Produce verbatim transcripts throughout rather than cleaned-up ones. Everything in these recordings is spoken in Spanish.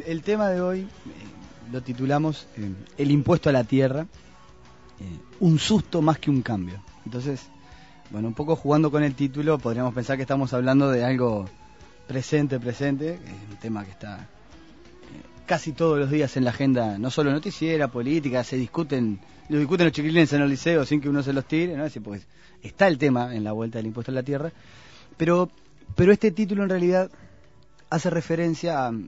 El tema de hoy eh, lo titulamos eh, El impuesto a la tierra, eh, un susto más que un cambio. Entonces, bueno, un poco jugando con el título, podríamos pensar que estamos hablando de algo presente, presente, es un tema que está eh, casi todos los días en la agenda, no solo noticiera, política, se discuten, lo discuten los chiquilines en el liceo sin que uno se los tire, ¿no? Así, pues, está el tema en la vuelta del impuesto a la tierra, pero, pero este título en realidad hace referencia a,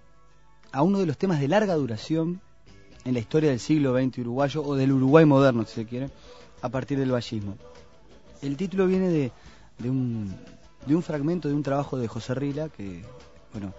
a uno de los temas de larga duración en la historia del siglo veinte uruguayo, o del Uruguay moderno, si se quiere, a partir del vallismo. El título viene de, de, un, de un fragmento de un trabajo de José Rila, que, bueno,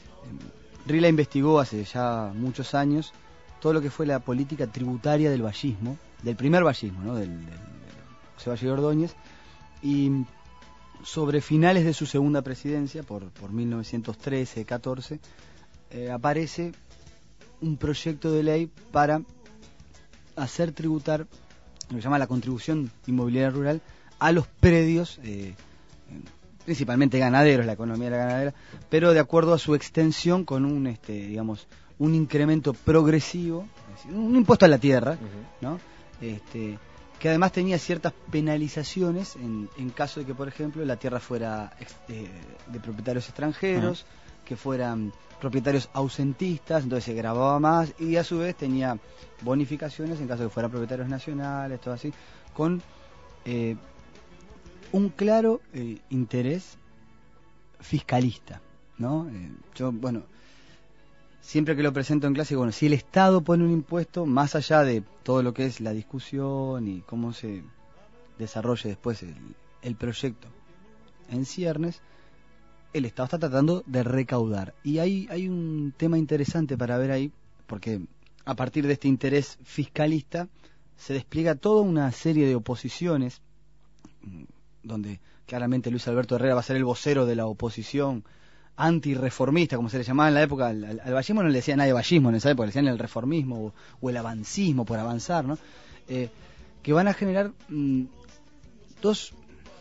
Rila investigó hace ya muchos años todo lo que fue la política tributaria del vallismo, del primer vallismo, ¿no? del, del, del José Valle de Ordóñez, y sobre finales de su segunda presidencia, por, por mil novecientos trece catorce, eh, aparece un proyecto de ley para hacer tributar lo que se llama la contribución inmobiliaria rural a los predios, eh, principalmente ganaderos, la economía de la ganadera, pero de acuerdo a su extensión con un, este, digamos, un incremento progresivo, es decir, un impuesto a la tierra, uh-huh. ¿no? Este, que además tenía ciertas penalizaciones en, en caso de que, por ejemplo, la tierra fuera eh, de propietarios extranjeros, uh-huh. que fueran propietarios ausentistas, entonces se grababa más, y a su vez tenía bonificaciones en caso de que fueran propietarios nacionales, todo así, con eh, un claro eh, interés fiscalista, ¿no? Eh, yo, bueno, siempre que lo presento en clase, bueno, si el Estado pone un impuesto, más allá de todo lo que es la discusión y cómo se desarrolle después el, el proyecto en ciernes, el Estado está tratando de recaudar. Y hay, hay un tema interesante para ver ahí, porque a partir de este interés fiscalista se despliega toda una serie de oposiciones, donde claramente Luis Alberto Herrera va a ser el vocero de la oposición antirreformista, como se le llamaba en la época. Al, al, al vallismo no le decía nadie vallismo en esa época, le decían el reformismo o, o el avancismo, por avanzar, ¿no? Eh, que van a generar mmm, dos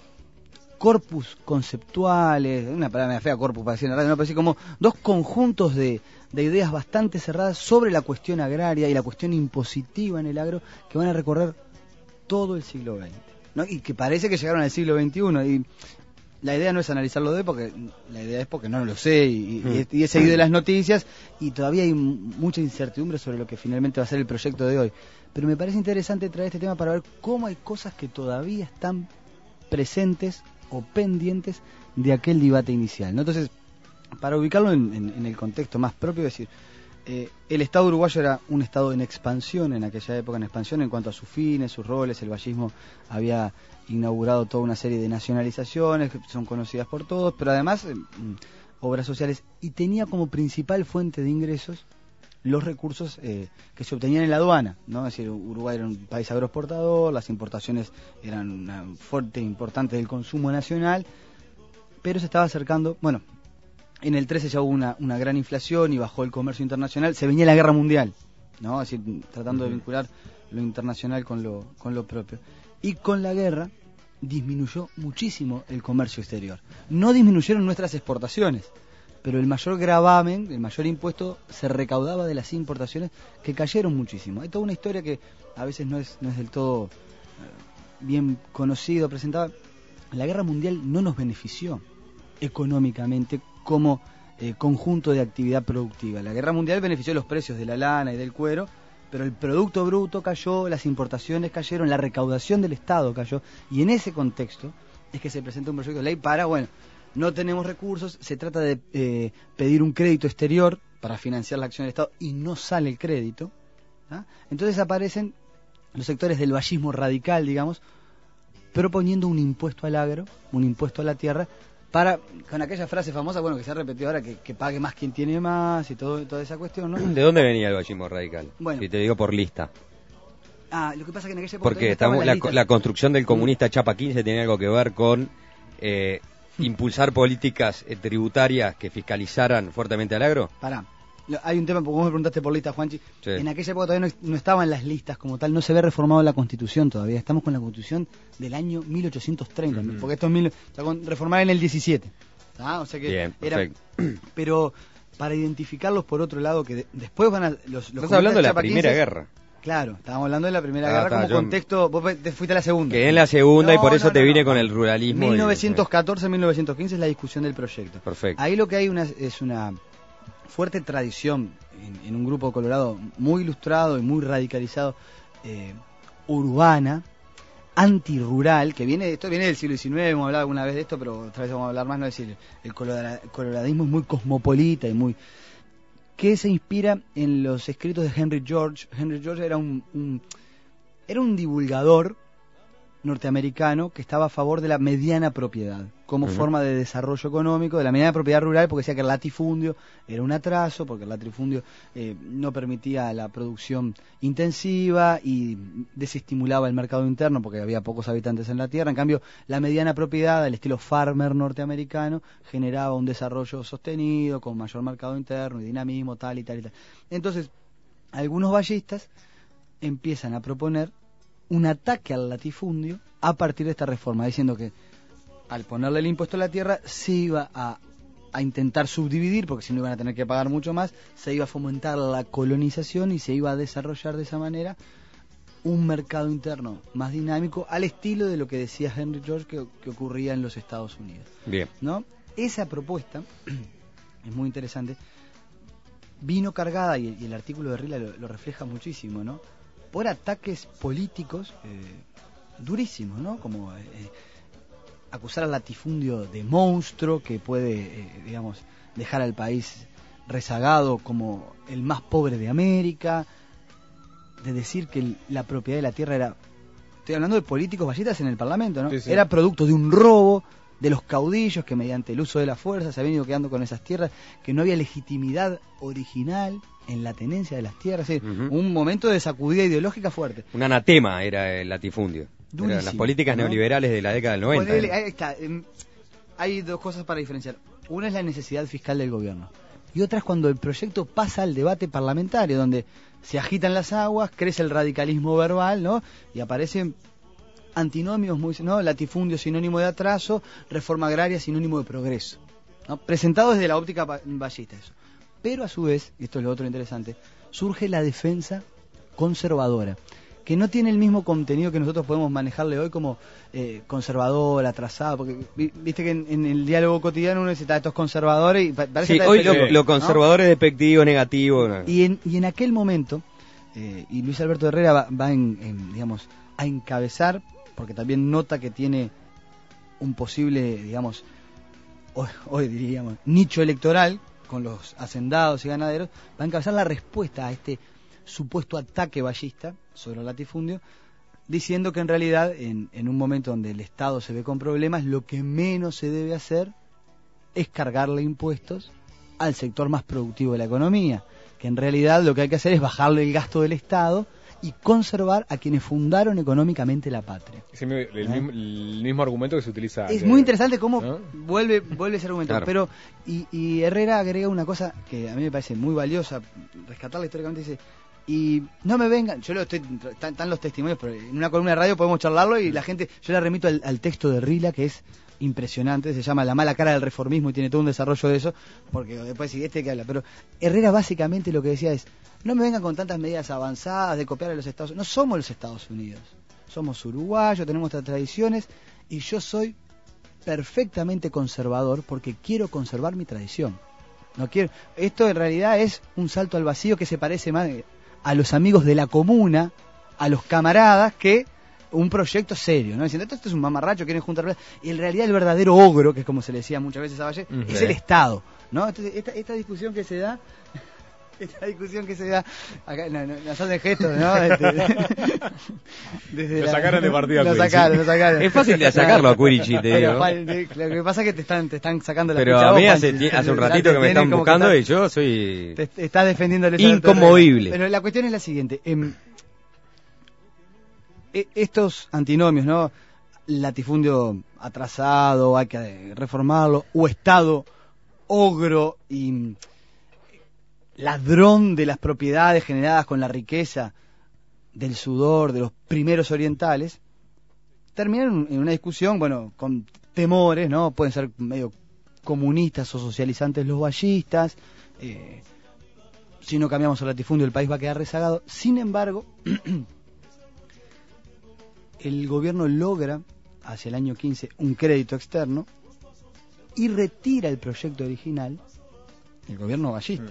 corpus conceptuales, una palabra media fea, corpus para decir en la radio, no, pero sí como dos conjuntos de, de ideas bastante cerradas sobre la cuestión agraria y la cuestión impositiva en el agro, que van a recorrer todo el siglo veinte, ¿no? Y que parece que llegaron al siglo veintiuno, y la idea no es analizarlo de hoy, porque la idea es porque no lo sé, y, y, y he seguido las noticias, y todavía hay mucha incertidumbre sobre lo que finalmente va a ser el proyecto de hoy. Pero me parece interesante traer este tema para ver cómo hay cosas que todavía están presentes o pendientes de aquel debate inicial, ¿no? Entonces, para ubicarlo en, en, en el contexto más propio, es decir, eh, el Estado uruguayo era un Estado en expansión en aquella época, en expansión en cuanto a sus fines, sus roles. El vallismo había inaugurado toda una serie de nacionalizaciones que son conocidas por todos, pero además eh, obras sociales, y tenía como principal fuente de ingresos los recursos eh, que se obtenían en la aduana, ¿no? Es decir, Uruguay era un país agroexportador, las importaciones eran una fuerte importante del consumo nacional, pero se estaba acercando, bueno, en el trece ya hubo una, una gran inflación y bajó el comercio internacional, se venía la guerra mundial, ¿no? Es decir, tratando de vincular lo internacional con lo, con lo propio. Y con la guerra disminuyó muchísimo el comercio exterior. No disminuyeron nuestras exportaciones, pero el mayor gravamen, el mayor impuesto se recaudaba de las importaciones, que cayeron muchísimo. Hay toda una historia que a veces no es, no es del todo eh, bien conocido, presentada. La guerra mundial no nos benefició económicamente como eh, conjunto de actividad productiva. La guerra mundial benefició los precios de la lana y del cuero, pero el producto bruto cayó, las importaciones cayeron, la recaudación del Estado cayó, y en ese contexto es que se presenta un proyecto de ley para, bueno, no tenemos recursos, se trata de eh, pedir un crédito exterior para financiar la acción del Estado y no sale el crédito, ¿ah? Entonces aparecen los sectores del vallismo radical, digamos, proponiendo un impuesto al agro, un impuesto a la tierra, para, con aquella frase famosa, bueno, que se ha repetido ahora, que, que pague más quien tiene más y todo, toda esa cuestión, ¿no? ¿De dónde venía el vallismo radical? Bueno, si te digo por lista. Ah, lo que pasa es que en aquella época porque estamos, la, la construcción del comunista Chapa quince tenía algo que ver con eh, impulsar políticas eh, tributarias que fiscalizaran fuertemente al agro. Pará, hay un tema, porque vos me preguntaste por listas, Juanchi. Sí. En aquella época todavía no, no estaban las listas como tal, no se había reformado la Constitución todavía. Estamos con la Constitución del año mil ochocientos treinta, uh-huh. porque esto es mil, o sea, con, reformar en el diecisiete. ¿Ah? O sea que bien, era, pero para identificarlos por otro lado, que de, después van a... Los, los Estás hablando de la Primera Guerra. Claro, estábamos hablando de la Primera ah, Guerra está, como yo... contexto. Vos te fuiste a la segunda. Quedé en la segunda no, y por eso no, te no, vine no. con el ruralismo. mil novecientos catorce a mil novecientos quince es la discusión del proyecto. Perfecto. Ahí lo que hay una, es una fuerte tradición en, en un grupo colorado muy ilustrado y muy radicalizado, eh, urbana, antirural, que viene, esto viene del siglo diecinueve, hemos hablado alguna vez de esto, pero otra vez vamos a hablar más, no es decir, el coloradismo es muy cosmopolita y muy... que se inspira en los escritos de Henry George. Henry George era un, un era un divulgador norteamericano que estaba a favor de la mediana propiedad como uh-huh. forma de desarrollo económico, de la mediana propiedad rural, porque decía que el latifundio era un atraso, porque el latifundio eh, no permitía la producción intensiva y desestimulaba el mercado interno porque había pocos habitantes en la tierra. En cambio, la mediana propiedad, el estilo farmer norteamericano, generaba un desarrollo sostenido, con mayor mercado interno y dinamismo, tal y tal y tal. Entonces, algunos vallistas empiezan a proponer un ataque al latifundio a partir de esta reforma, diciendo que al ponerle el impuesto a la tierra se iba a, a intentar subdividir, porque si no iban a tener que pagar mucho más, se iba a fomentar la colonización y se iba a desarrollar de esa manera un mercado interno más dinámico, al estilo de lo que decía Henry George que, que ocurría en los Estados Unidos. Bien. ¿No? Esa propuesta es muy interesante, vino cargada, y, y el artículo de Rila lo, lo refleja muchísimo, ¿no?, por ataques políticos eh, durísimos, ¿no? Como eh, acusar al latifundio de monstruo que puede, eh, digamos, dejar al país rezagado como el más pobre de América, de decir que el, la propiedad de la tierra era, estoy hablando de políticos vallistas en el Parlamento, ¿no? Sí, sí. Era producto de un robo de los caudillos que mediante el uso de la fuerza se habían ido quedando con esas tierras, que no había legitimidad original en la tenencia de las tierras, sí, uh-huh. un momento de sacudida ideológica fuerte. Un anatema era el latifundio. Eran las políticas ¿no? neoliberales de la década del noventa. Ponele, ahí está. Hay dos cosas para diferenciar. Una es la necesidad fiscal del gobierno. Y otra es cuando el proyecto pasa al debate parlamentario, donde se agitan las aguas, crece el radicalismo verbal, ¿no? Y aparecen antinomios muy, ¿no? Latifundio sinónimo de atraso, reforma agraria sinónimo de progreso, ¿no? Presentado desde la óptica vallista eso. Pero a su vez, y esto es lo otro interesante, surge la defensa conservadora, que no tiene el mismo contenido que nosotros podemos manejarle hoy como eh, conservador, atrasado, porque viste que en, en el diálogo cotidiano uno dice, está, estos conservadores, y parece sí, que hoy lo, lo conservador, ¿no?, es despectivo, negativo. ¿No? Y, en, y en aquel momento, eh, y Luis Alberto Herrera va, va en, en, digamos, a encabezar, porque también nota que tiene un posible, digamos, hoy, hoy diríamos, nicho electoral, con los hacendados y ganaderos, va a encabezar la respuesta a este supuesto ataque vallista sobre el latifundio, diciendo que en realidad en, en un momento donde el Estado se ve con problemas, lo que menos se debe hacer es cargarle impuestos al sector más productivo de la economía, que en realidad lo que hay que hacer es bajarle el gasto del Estado y conservar a quienes fundaron económicamente la patria. Es el, el, ¿Eh? mismo, el mismo argumento que se utiliza. Es de, muy interesante cómo ¿no? vuelve vuelve ese argumento. Claro. Pero y, y Herrera agrega una cosa que a mí me parece muy valiosa, rescatarla históricamente, dice, y no me vengan, yo lo estoy, están, están los testimonios, pero en una columna de radio podemos charlarlo y la gente, yo le remito al, al texto de Rila, que es impresionante, se llama La mala cara del reformismo y tiene todo un desarrollo de eso, porque después sigue este que habla, pero Herrera básicamente lo que decía es, no me vengan con tantas medidas avanzadas de copiar a los Estados Unidos, no somos los Estados Unidos, somos uruguayos, tenemos nuestras tradiciones y yo soy perfectamente conservador porque quiero conservar mi tradición. No quiero, esto en realidad es un salto al vacío que se parece más a los amigos de la comuna, a los camaradas, que un proyecto serio, ¿no? Diciendo, esto es un mamarracho, quieren juntar... Y en realidad el verdadero ogro, que es como se le decía muchas veces a Valle, uh-huh. es el Estado, ¿no? Entonces, esta, esta discusión que se da... Esta discusión que se da... Acá no, no, nos hacen gestos, ¿no? Este, desde lo la, sacaron de partido a lo sacaron, lo sacaron. Es fácil de sacarlo a Curichi, te digo. Lo que pasa es que te están, te están sacando la Pero a mí hace, Juan, hace un ratito que me están buscando que está, y yo soy... Te, te estás defendiendo el inconmovible. Pero la cuestión es la siguiente... Eh, estos antinomios, ¿no? Latifundio atrasado, hay que reformarlo, o Estado ogro y ladrón de las propiedades generadas con la riqueza del sudor de los primeros orientales, terminan en una discusión, bueno, con temores, ¿no? Pueden ser medio comunistas o socializantes los vallistas, eh, si no cambiamos el latifundio el país va a quedar rezagado. Sin embargo, el gobierno logra hacia el año quince un crédito externo y retira el proyecto original, el gobierno ballista.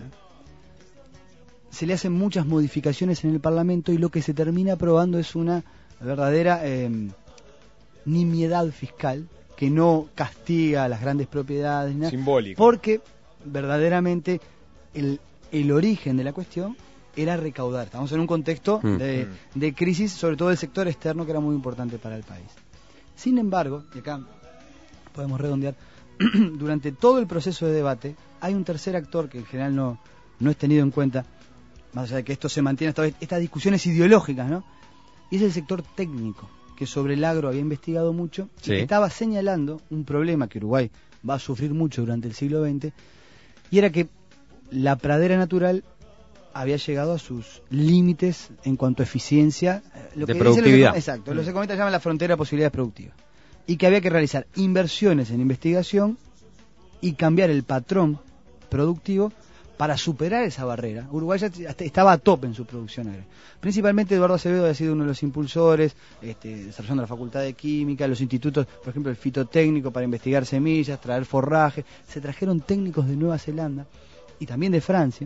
Mm. Se le hacen muchas modificaciones en el Parlamento y lo que se termina aprobando es una verdadera eh, nimiedad fiscal que no castiga a las grandes propiedades, nada, simbólico, porque verdaderamente el, el origen de la cuestión era recaudar. Estamos en un contexto mm. de, de crisis, sobre todo del sector externo, que era muy importante para el país. Sin embargo, y acá podemos redondear, durante todo el proceso de debate hay un tercer actor que en general no, no es tenido en cuenta, más allá de que esto se mantiene hasta estas discusiones ideológicas, ¿no? Y es el sector técnico, que sobre el agro había investigado mucho, sí. y que estaba señalando un problema que Uruguay va a sufrir mucho durante el siglo veinte, y era que la pradera natural había llegado a sus límites en cuanto a eficiencia, lo de que productividad. Los, exacto, mm. los economistas llaman la frontera de posibilidades productivas, y que había que realizar inversiones en investigación y cambiar el patrón productivo para superar esa barrera. Uruguay ya estaba a tope en su producción agraria. Principalmente Eduardo Acevedo había sido uno de los impulsores, este, desarrollando la Facultad de Química, los institutos, por ejemplo, el fitotécnico para investigar semillas, traer forraje. Se trajeron técnicos de Nueva Zelanda y también de Francia.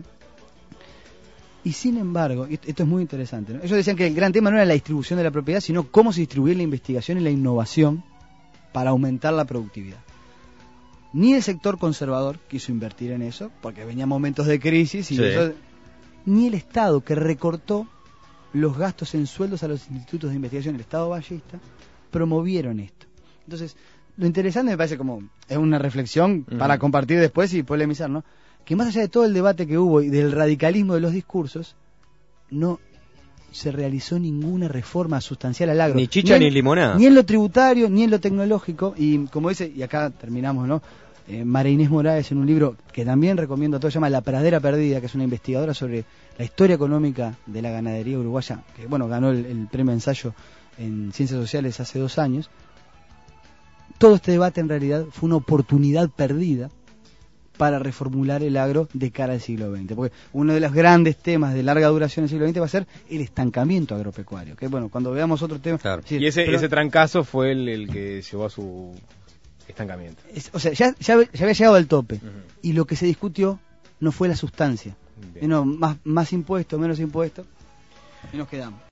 Y sin embargo, esto es muy interesante, ¿no? Ellos decían que el gran tema no era la distribución de la propiedad, sino cómo se distribuía la investigación y la innovación para aumentar la productividad. Ni el sector conservador quiso invertir en eso, porque venían momentos de crisis, y sí. eso, ni el Estado, que recortó los gastos en sueldos a los institutos de investigación, el Estado ballista, promovieron esto. Entonces, lo interesante me parece como, es una reflexión uh-huh. para compartir después y polemizar, ¿no? Que más allá de todo el debate que hubo y del radicalismo de los discursos, no se realizó ninguna reforma sustancial al agro. Ni chicha ni, ni en, limonada. Ni en lo tributario, ni en lo tecnológico. Y como dice, y acá terminamos, ¿no? Eh, María Inés Morales, en un libro que también recomiendo a todos, se llama La Pradera Perdida, que es una investigadora sobre la historia económica de la ganadería uruguaya, que bueno, ganó el, el premio ensayo en Ciencias Sociales hace dos años. Todo este debate en realidad fue una oportunidad perdida para reformular el agro de cara al siglo veinte, porque uno de los grandes temas de larga duración del siglo veinte va a ser el estancamiento agropecuario, que bueno, cuando veamos otro tema... Claro. Sí, y ese, pero, ese trancazo fue el, el que llevó a su estancamiento. Es, o sea, ya, ya, ya había llegado al tope, uh-huh. y lo que se discutió no fue la sustancia, sino más, más impuestos, menos impuestos, y nos quedamos.